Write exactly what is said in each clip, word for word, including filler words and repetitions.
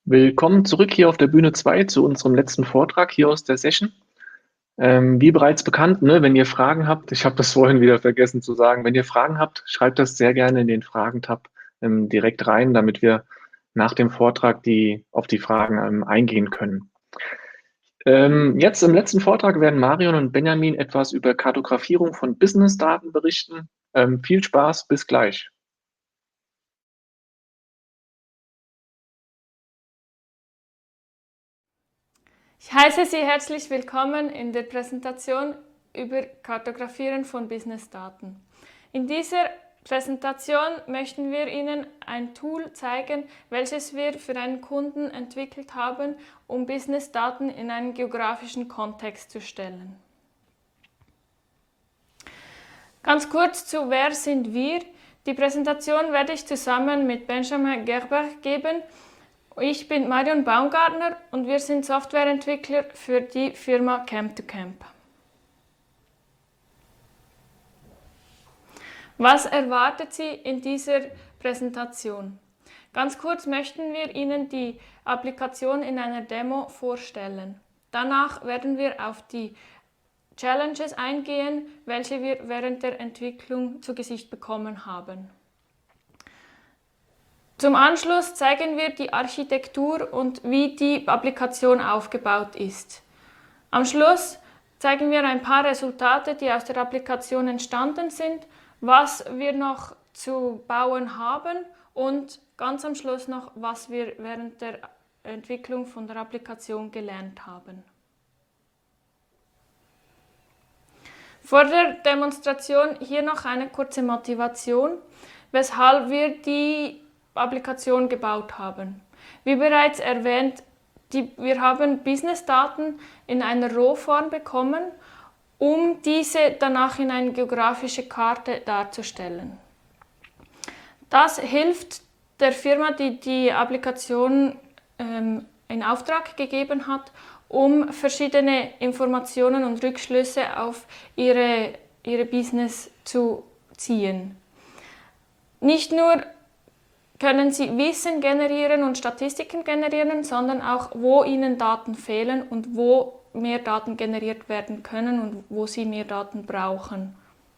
Willkommen zurück hier auf der Bühne zwei zu unserem letzten Vortrag hier aus der Session. Ähm, wie bereits bekannt, ne, wenn ihr Fragen habt, ich habe das vorhin wieder vergessen zu sagen, wenn ihr Fragen habt, schreibt das sehr gerne in den Fragen-Tab ähm, direkt rein, damit wir nach dem Vortrag die, auf die Fragen ähm, eingehen können. Ähm, jetzt im letzten Vortrag werden Marion und Benjamin etwas über Kartografierung von Business-Daten berichten. Ähm, viel Spaß, bis gleich. Ich heiße Sie herzlich willkommen in der Präsentation über Kartografieren von Businessdaten. In dieser Präsentation möchten wir Ihnen ein Tool zeigen, welches wir für einen Kunden entwickelt haben, um Businessdaten in einen geografischen Kontext zu stellen. Ganz kurz zu wer sind wir? Die Präsentation werde ich zusammen mit Benjamin Gerber geben. Ich bin Marion Baumgartner und wir sind Softwareentwickler für die Firma Camp to Camp. Was erwartet Sie in dieser Präsentation? Ganz kurz möchten wir Ihnen die Applikation in einer Demo vorstellen. Danach werden wir auf die Challenges eingehen, welche wir während der Entwicklung zu Gesicht bekommen haben. Zum Anschluss zeigen wir die Architektur und wie die Applikation aufgebaut ist. Am Schluss zeigen wir ein paar Resultate, die aus der Applikation entstanden sind, was wir noch zu bauen haben und ganz am Schluss noch, was wir während der Entwicklung von der Applikation gelernt haben. Vor der Demonstration hier noch eine kurze Motivation, weshalb wir die Applikation gebaut haben. Wie bereits erwähnt, die, wir haben Businessdaten in einer Rohform bekommen, um diese danach in eine geografische Karte darzustellen. Das hilft der Firma, die die Applikation ähm, in Auftrag gegeben hat, um verschiedene Informationen und Rückschlüsse auf ihre, ihre Business zu ziehen. Nicht nur können Sie Wissen generieren und Statistiken generieren, sondern auch, wo Ihnen Daten fehlen und wo mehr Daten generiert werden können und wo Sie mehr Daten brauchen.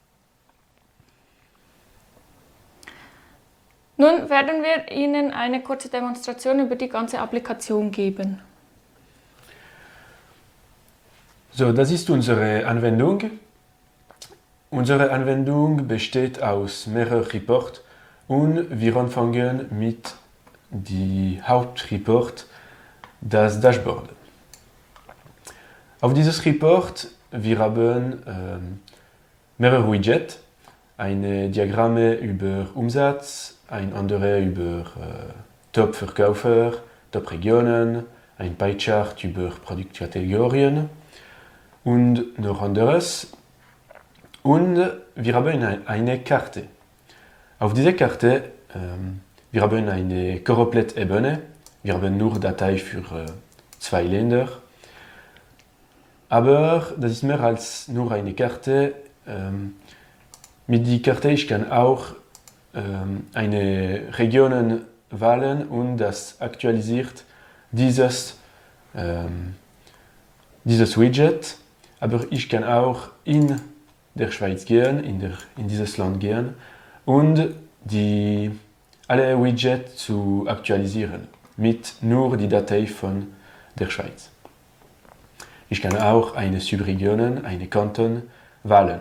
Nun werden wir Ihnen eine kurze Demonstration über die ganze Applikation geben. So, das ist unsere Anwendung. Unsere Anwendung besteht aus mehreren Reports und wir anfangen mit dem Hauptreport, das Dashboard. Auf dieses Report wir haben ähm, mehrere Widgets, ein Diagramm über Umsatz, ein anderes über äh, Top-Verkäufer, Top-Regionen, ein Pie-Chart über Produktkategorien und noch anderes. Und wir haben eine Karte. Auf dieser Karte ähm, wir haben eine Choropleth-Ebene. Wir haben nur Dateien für äh, zwei Länder. Aber das ist mehr als nur eine Karte. Ähm, mit der Karte ich kann auch ähm, eine Region wählen und das aktualisiert dieses, ähm, dieses Widget. Aber ich kann auch in der Schweiz gehen, in, der, in dieses Land gehen und die, alle Widgets zu aktualisieren mit nur die Datei von der Schweiz. Ich kann auch eine Subregion, eine Kanton wählen.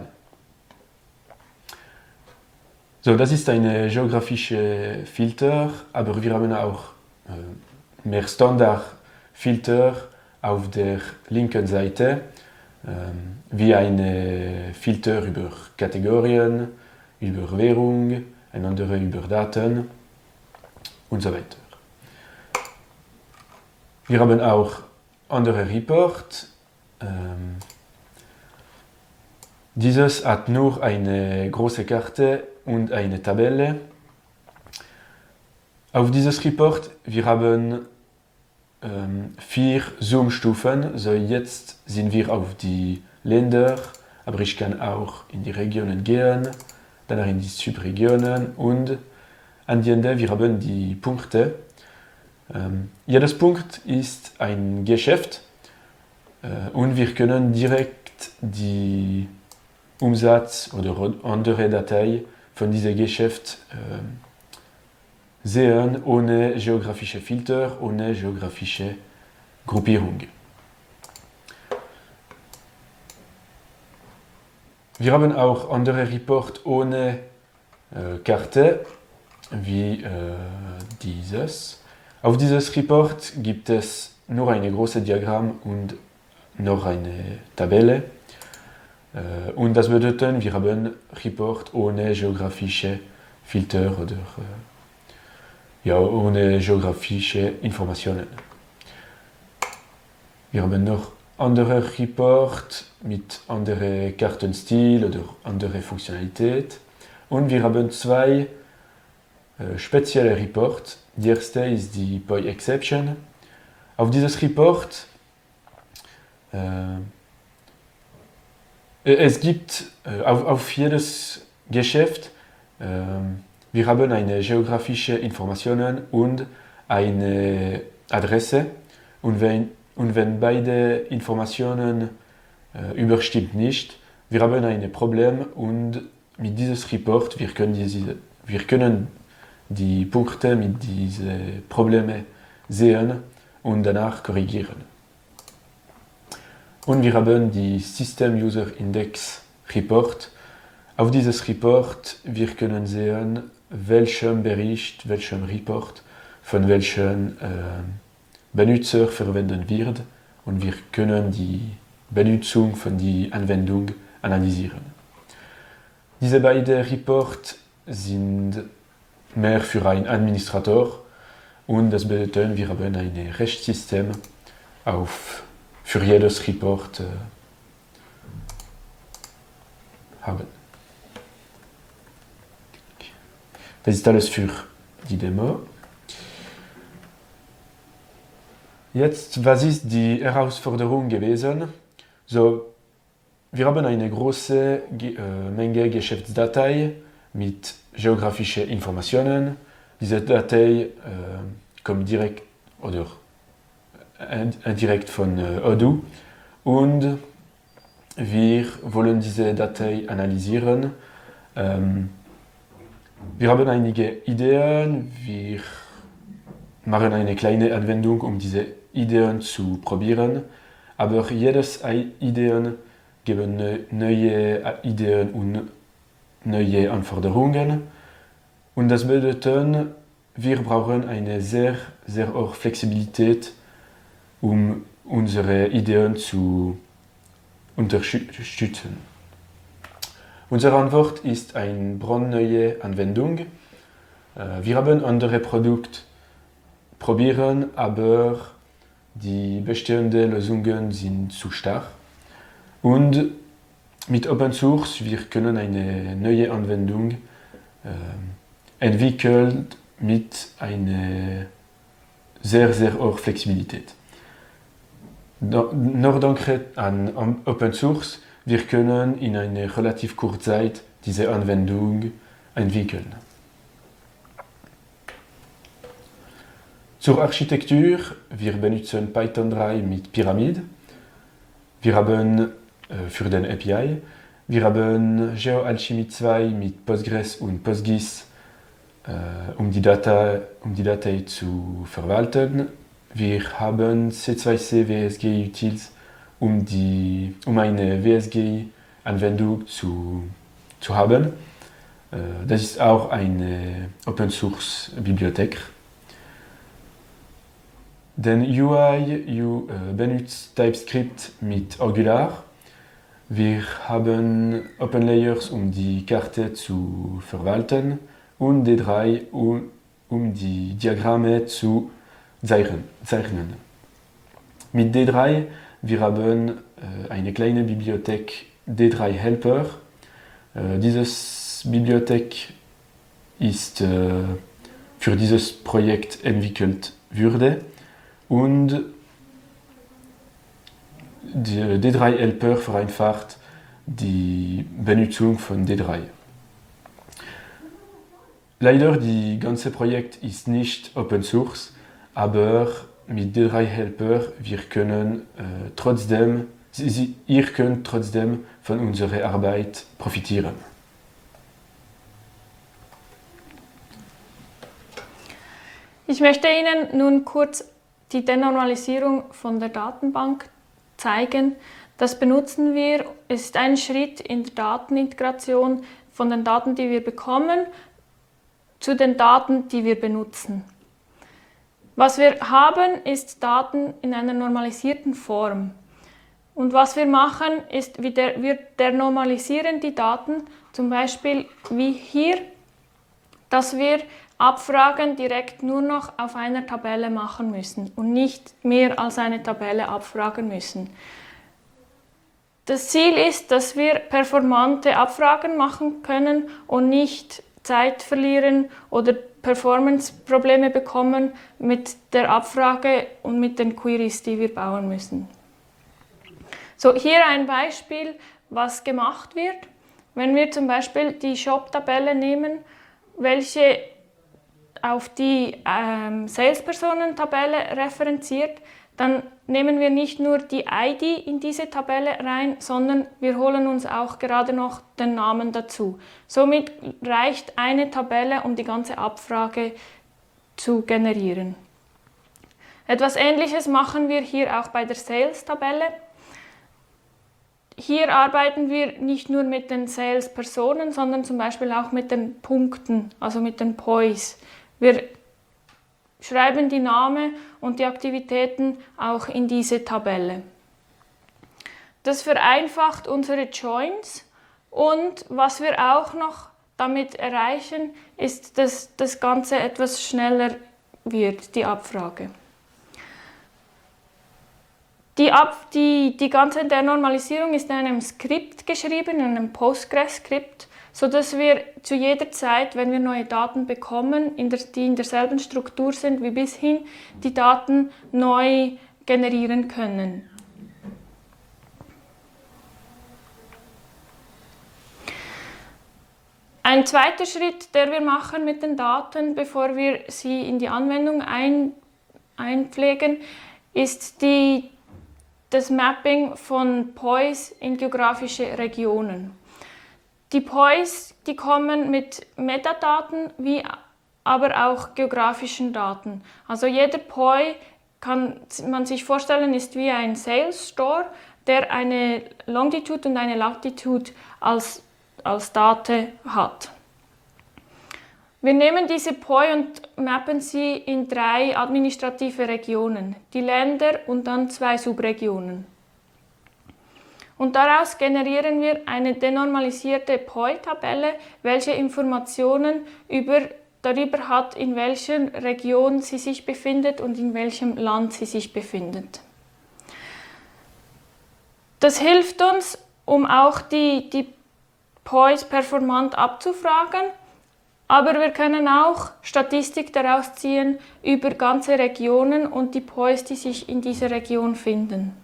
So, das ist ein geografischer Filter, aber wir haben auch äh, mehr Standardfilter auf der linken Seite, äh, wie ein Filter über Kategorien, über Währung, ein anderer über Daten und so weiter. Wir haben auch andere Reports. Ähm, dieses hat nur eine große Karte und eine Tabelle. Auf dieses Report wir haben ähm, vier Zoom-Stufen. So jetzt sind wir auf die Länder, aber ich kann auch in die Regionen gehen, dann in die Subregionen und an die Ende wir haben die Punkte. Ähm, jedes Punkt ist ein Geschäft äh, und wir können direkt die Umsatz oder andere Datei von diesem Geschäft äh, sehen, ohne geografische Filter, ohne geografische Gruppierung. Wir haben auch andere Reports ohne äh, Karte, wie äh, dieses. Auf dieses Report gibt es nur ein großes Diagramm und noch eine Tabelle. Äh, und das bedeutet, wir haben Report ohne geografische Filter oder äh, ja, ohne geografische Informationen. Wir haben noch andere Reports mit anderen Kartenstil oder andere Funktionalität. Und wir haben zwei äh, spezielle Reports. Die erste ist die P O I Exception. Auf dieses Report äh, es gibt äh, auf, auf jedes Geschäft äh, wir haben eine geografische Informationen und eine Adresse. Und wenn Und wenn beide Informationen äh, überstimmt nicht, wir haben ein Problem und mit diesem Report wir können, diese, wir können die Punkte mit diesen Problemen sehen und danach korrigieren. Und wir haben die System User Index Report. Auf dieses Report wir können sehen, welchen Bericht, welchen Report von welchen äh, Benutzer verwenden wird und wir können die Benutzung von der Anwendung analysieren. Diese beiden Reports sind mehr für einen Administrator und das bedeutet, wir haben ein Rechtssystem auf, für jedes Report äh, haben. Das ist alles für die Demo. Jetzt, was ist die Herausforderung gewesen? So, wir haben eine große Ge äh, Menge Geschäftsdatei mit geografischen Informationen. Diese Datei äh, kommt direkt oder indirekt von äh, Odoo und wir wollen diese Datei analysieren. Ähm, wir haben einige Ideen, wir machen eine kleine Anwendung, um diese Ideen zu probieren, aber jedes Ideen geben neue Ideen und neue Anforderungen und das bedeutet, wir brauchen eine sehr, sehr hohe Flexibilität, um unsere Ideen zu unterstützen. Unsere Antwort ist eine brandneue Anwendung. Wir haben andere Produkte probieren, aber die bestehenden Lösungen sind zu stark. Und mit Open Source wir können eine neue Anwendung äh, entwickeln mit einer sehr, sehr hohen Flexibilität. Nur dank an Open Source wir können in einer relativ kurzen Zeit diese Anwendung entwickeln. Zur Architektur, wir benutzen Python drei mit Pyramid. Wir haben äh, für den A P I, wir haben GeoAlchemy zwei mit Postgres und PostGIS, äh, um, die Data, um die Datei zu verwalten. Wir haben C zwei C W S G Utils, um, die, um eine W S G-Anwendung zu, zu haben. Äh, das ist auch eine Open-Source-Bibliothek. Den U I U, äh, benutzt TypeScript mit Angular. Wir haben OpenLayers, um die Karte zu verwalten und D drei, um, um die Diagramme zu zeichnen. Mit D drei wir haben äh, eine kleine Bibliothek D drei Helper. Äh, diese Bibliothek ist äh, für dieses Projekt entwickelt wurde. Und die D drei Helper vereinfacht die Benutzung von D drei. Leider, das ganze Projekt ist nicht Open Source, aber mit den drei Helpern, wir können äh, trotzdem, sie, sie, ihr könnt trotzdem von unserer Arbeit profitieren. Ich möchte Ihnen nun kurz die Denormalisierung von der Datenbank zeigen. Das benutzen wir, es ist ein Schritt in der Datenintegration von den Daten, die wir bekommen, zu den Daten, die wir benutzen. Was wir haben, ist Daten in einer normalisierten Form. Und was wir machen, ist, wir denormalisieren die Daten, zum Beispiel wie hier, dass wir Abfragen direkt nur noch auf einer Tabelle machen müssen und nicht mehr als eine Tabelle abfragen müssen. Das Ziel ist, dass wir performante Abfragen machen können und nicht Zeit verlieren oder Performance-Probleme bekommen mit der Abfrage und mit den Queries, die wir bauen müssen. So, hier ein Beispiel, was gemacht wird. Wenn wir zum Beispiel die Shop-Tabelle nehmen, welche auf die ähm, Salespersonen-Tabelle referenziert, dann nehmen wir nicht nur die I D in diese Tabelle rein, sondern wir holen uns auch gerade noch den Namen dazu. Somit reicht eine Tabelle, um die ganze Abfrage zu generieren. Etwas Ähnliches machen wir hier auch bei der Sales-Tabelle. Hier arbeiten wir nicht nur mit den Sales-Personen, sondern zum Beispiel auch mit den Punkten, also mit den P O Is. Wir schreiben die Namen und die Aktivitäten auch in diese Tabelle. Das vereinfacht unsere Joins und was wir auch noch damit erreichen, ist, dass das Ganze etwas schneller wird, die Abfrage. Die, Ab die, die ganze Denormalisierung ist in einem Skript geschrieben, in einem Postgres-Skript, sodass wir zu jeder Zeit, wenn wir neue Daten bekommen, in der, die in derselben Struktur sind wie bishin, die Daten neu generieren können. Ein zweiter Schritt, den wir machen mit den Daten, bevor wir sie in die Anwendung ein, einpflegen, ist die, das Mapping von P O Is in geografische Regionen. Die P O Is, die kommen mit Metadaten, wie aber auch geografischen Daten. Also jeder P O I, kann man sich vorstellen, ist wie ein Sales Store, der eine Longitude und eine Latitude als, als Daten hat. Wir nehmen diese P O I und mappen sie in drei administrative Regionen, die Länder und dann zwei Subregionen. Und daraus generieren wir eine denormalisierte P O I-Tabelle, welche Informationen über, darüber hat, in welcher Region sie sich befindet und in welchem Land sie sich befindet. Das hilft uns, um auch die, die P O Is performant abzufragen, aber wir können auch Statistik daraus ziehen über ganze Regionen und die P O Is, die sich in dieser Region finden.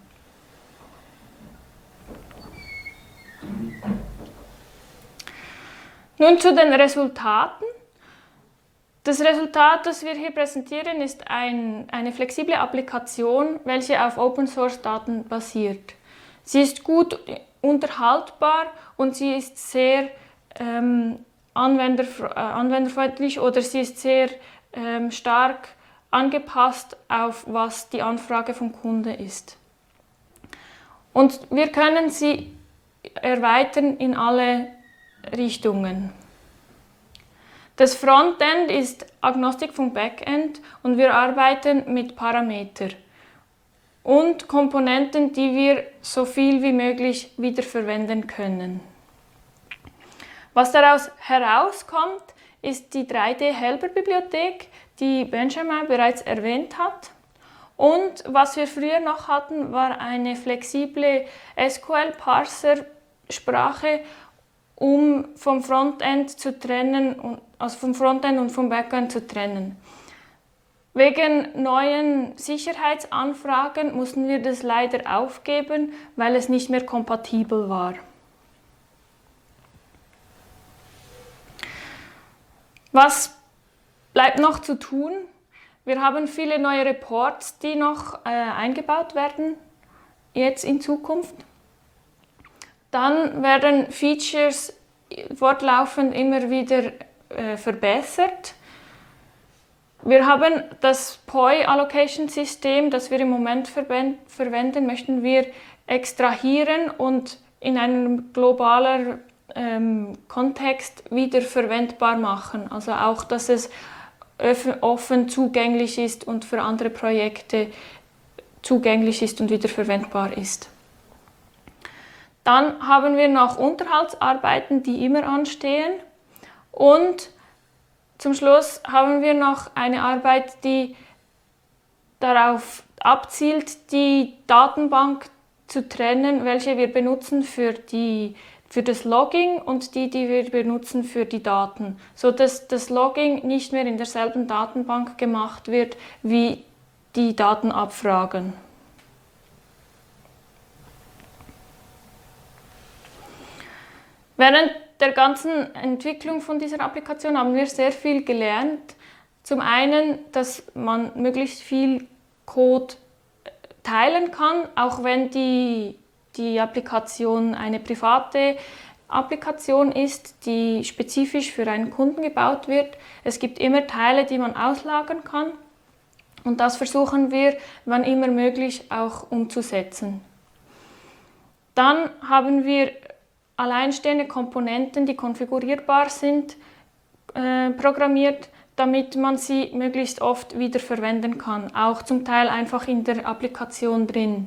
Nun zu den Resultaten. Das Resultat, das wir hier präsentieren, ist ein, eine flexible Applikation, welche auf Open-Source-Daten basiert. Sie ist gut unterhaltbar und sie ist sehr ähm, anwenderf- äh, anwenderfreundlich oder sie ist sehr ähm, stark angepasst auf was die Anfrage vom Kunde ist. Und wir können sie erweitern in alle Richtungen. Das Frontend ist agnostisch vom Backend und wir arbeiten mit Parametern und Komponenten, die wir so viel wie möglich wiederverwenden können. Was daraus herauskommt, ist die drei D-Helper-Bibliothek, die Benjamin bereits erwähnt hat. Und was wir früher noch hatten, war eine flexible S Q L-Parser-Sprache, um vom Frontend zu trennen, also vom Frontend und vom Backend zu trennen. Wegen neuen Sicherheitsanfragen mussten wir das leider aufgeben, weil es nicht mehr kompatibel war. Was bleibt noch zu tun? Wir haben viele neue Reports, die noch äh, eingebaut werden, jetzt in Zukunft. Dann werden Features fortlaufend immer wieder äh, verbessert. Wir haben das P O I-Allocation-System, das wir im Moment verwenden, möchten wir extrahieren und in einem globalen ähm, Kontext wieder verwendbar machen. Also auch, dass es offen zugänglich ist und für andere Projekte zugänglich ist und wieder verwendbar ist. Dann haben wir noch Unterhaltsarbeiten, die immer anstehen. Und zum Schluss haben wir noch eine Arbeit, die darauf abzielt, die Datenbank zu trennen, welche wir benutzen für, die, für das Logging und die, die wir benutzen für die Daten, sodass das Logging nicht mehr in derselben Datenbank gemacht wird wie die Datenabfragen. Während der ganzen Entwicklung von dieser Applikation haben wir sehr viel gelernt. Zum einen, dass man möglichst viel Code teilen kann, auch wenn die, die Applikation eine private Applikation ist, die spezifisch für einen Kunden gebaut wird. Es gibt immer Teile, die man auslagern kann und das versuchen wir, wann immer möglich, auch umzusetzen. Dann haben wir alleinstehende Komponenten, die konfigurierbar sind, äh, programmiert, damit man sie möglichst oft wieder verwenden kann, auch zum Teil einfach in der Applikation drin.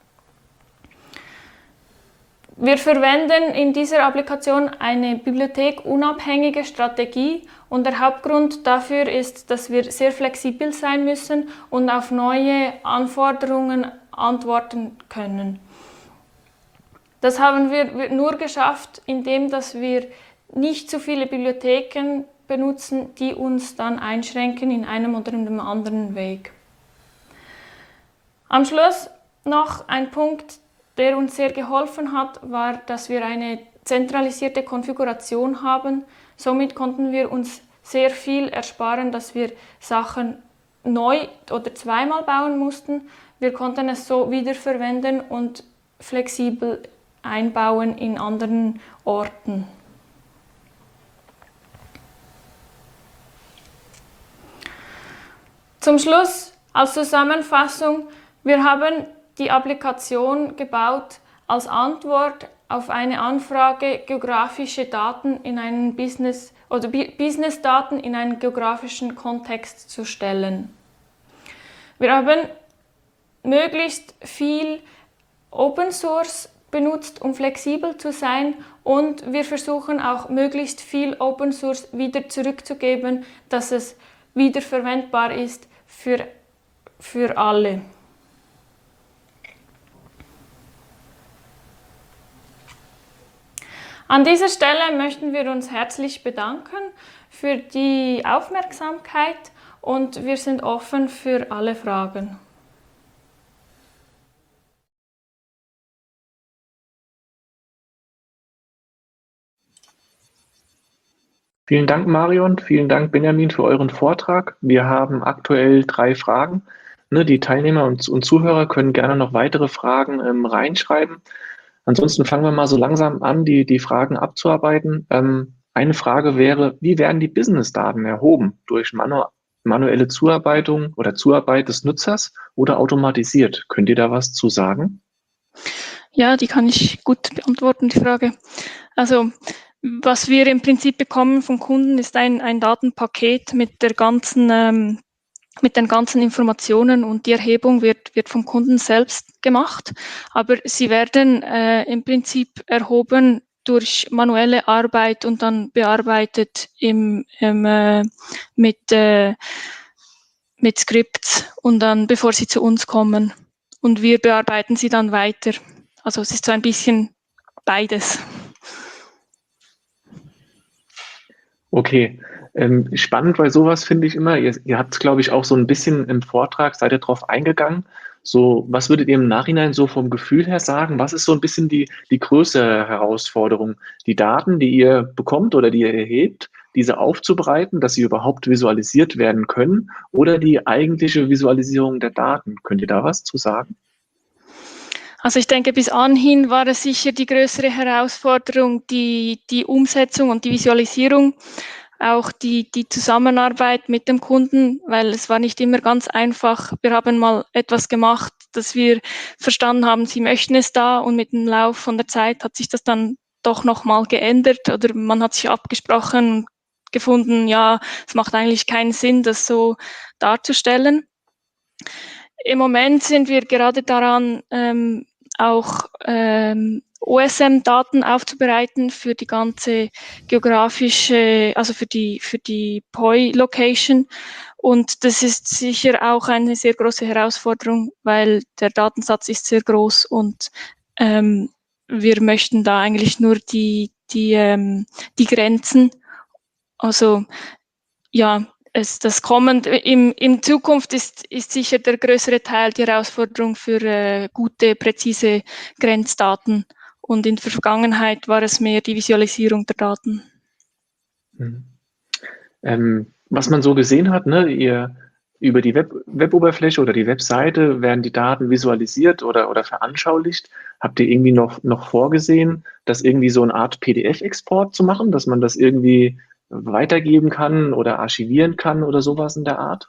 Wir verwenden in dieser Applikation eine bibliothekunabhängige Strategie und der Hauptgrund dafür ist, dass wir sehr flexibel sein müssen und auf neue Anforderungen antworten können. Das haben wir nur geschafft, indem dass wir nicht zu viele Bibliotheken benutzen, die uns dann einschränken in einem oder in einem anderen Weg. Am Schluss noch ein Punkt, der uns sehr geholfen hat, war, dass wir eine zentralisierte Konfiguration haben. Somit konnten wir uns sehr viel ersparen, dass wir Sachen neu oder zweimal bauen mussten. Wir konnten es so wiederverwenden und flexibel einbauen in anderen Orten. Zum Schluss als Zusammenfassung, wir haben die Applikation gebaut als Antwort auf eine Anfrage, geografische Daten in einen Business oder Business-Daten in einen geografischen Kontext zu stellen. Wir haben möglichst viel Open Source benutzt, um flexibel zu sein und wir versuchen auch möglichst viel Open Source wieder zurückzugeben, dass es wiederverwendbar ist für, für alle. An dieser Stelle möchten wir uns herzlich bedanken für die Aufmerksamkeit und wir sind offen für alle Fragen. Vielen Dank, Marion. Vielen Dank, Benjamin, für euren Vortrag. Wir haben aktuell drei Fragen. Ne, die Teilnehmer und, und Zuhörer können gerne noch weitere Fragen ähm, reinschreiben. Ansonsten fangen wir mal so langsam an, die, die Fragen abzuarbeiten. Ähm, eine Frage wäre, wie werden die Business-Daten erhoben? Durch manu manuelle Zuarbeitung oder Zuarbeit des Nutzers oder automatisiert? Könnt ihr da was zu sagen? Ja, die kann ich gut beantworten, die Frage. Also, was wir im Prinzip bekommen vom Kunden ist ein, ein Datenpaket mit der ganzen, ähm, mit den ganzen Informationen und die Erhebung wird, wird vom Kunden selbst gemacht. Aber sie werden äh, im Prinzip erhoben durch manuelle Arbeit und dann bearbeitet im, im, äh, mit, äh, mit Skripts und dann, bevor sie zu uns kommen. Und wir bearbeiten sie dann weiter. Also es ist so ein bisschen beides. Okay, ähm, spannend, weil sowas finde ich immer, ihr, ihr habt es, glaube ich, auch so ein bisschen im Vortrag, seid ihr drauf eingegangen. So, was würdet ihr im Nachhinein so vom Gefühl her sagen? Was ist so ein bisschen die, die größere Herausforderung? Die Daten, die ihr bekommt oder die ihr erhebt, diese aufzubereiten, dass sie überhaupt visualisiert werden können, oder die eigentliche Visualisierung der Daten? Könnt ihr da was zu sagen? Also ich denke, bis anhin war es sicher die größere Herausforderung, die, die Umsetzung und die Visualisierung, auch die, die Zusammenarbeit mit dem Kunden, weil es war nicht immer ganz einfach. Wir haben mal etwas gemacht, dass wir verstanden haben, sie möchten es da, und mit dem Lauf von der Zeit hat sich das dann doch nochmal geändert, oder man hat sich abgesprochen und gefunden, ja, es macht eigentlich keinen Sinn, das so darzustellen. Im Moment sind wir gerade daran, ähm, auch ähm, O S M-Daten aufzubereiten für die ganze geografische, also für die, für die P O I-Location. Und das ist sicher auch eine sehr große Herausforderung, weil der Datensatz ist sehr groß, und ähm, wir möchten da eigentlich nur die, die, ähm, die Grenzen, also ja, es, das Kommen im, in Zukunft ist, ist sicher der größere Teil die Herausforderung für äh, gute, präzise Grenzdaten. Und in der Vergangenheit war es mehr die Visualisierung der Daten. Mhm. Ähm, was man so gesehen hat, ne, ihr über die Web, Weboberfläche oder die Webseite werden die Daten visualisiert oder, oder veranschaulicht. Habt ihr irgendwie noch, noch vorgesehen, das irgendwie so eine Art P D F-Export zu machen, dass man das irgendwie weitergeben kann oder archivieren kann oder sowas in der Art?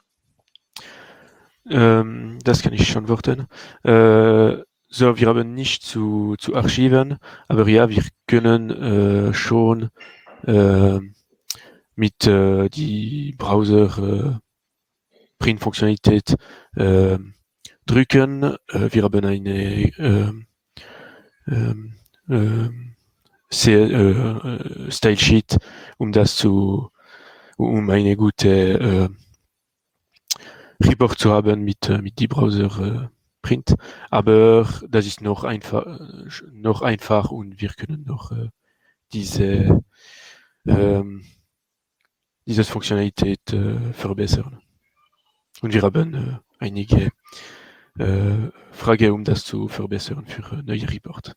Ähm, das kann ich schon antworten. Äh, so, wir haben nicht zu, zu archiven, aber ja, wir können äh, schon äh, mit äh, die Browser äh, Print-Funktionalität äh, drücken. Äh, wir haben eine äh, äh, äh, sehr, äh, Style Sheet, um das zu, um eine gute äh, Report zu haben mit, äh, mit die Browser äh, Print. Aber das ist noch einfach, äh, noch einfach, und wir können noch äh, diese, ähm, diese Funktionalität äh, verbessern. Und wir haben äh, einige äh, Fragen, um das zu verbessern für äh, neue Report.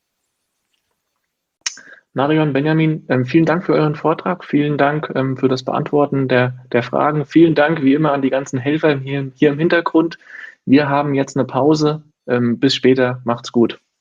Marion, Benjamin, ähm, vielen Dank für euren Vortrag. Vielen Dank ähm, für das Beantworten der, der Fragen. Vielen Dank wie immer an die ganzen Helfer hier, hier im Hintergrund. Wir haben jetzt eine Pause. Ähm, bis später. Macht's gut.